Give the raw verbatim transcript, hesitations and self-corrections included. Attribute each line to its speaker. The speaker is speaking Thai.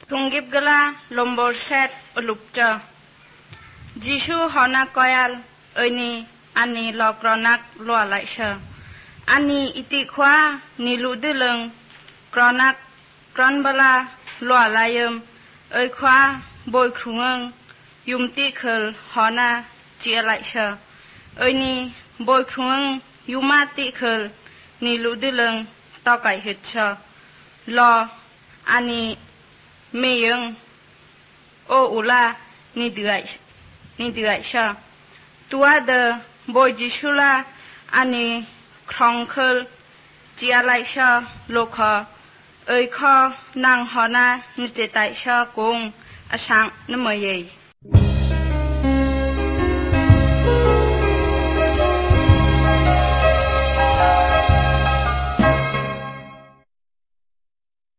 Speaker 1: ทุงกิบกะลาลมบอลเซตอลุปเจอจิชูฮอนักกอยัลเอนีอันนี้ลอกรอนักลัวไหลเชออันนี้อิติควานิลุดลึงกรอนักกรอนบลาลัวไหลยมเอ้ยควาบอยครุงงยุมติเคิลฮอนาจีไหลเชอเอ้ยนี่บอยครุงยุมาติเคิลนิลุดลึงตอไก่เห็ดเชอลออันนี้เมยังโออุลานิเดือยนิเดือยเชอตัวเดบอยจิชุลาอันนี้ครองเคิลจีอะไรเชอโลคอเอ้ยคอนางฮอนานิเจไตเชอกงอาชังนเมย์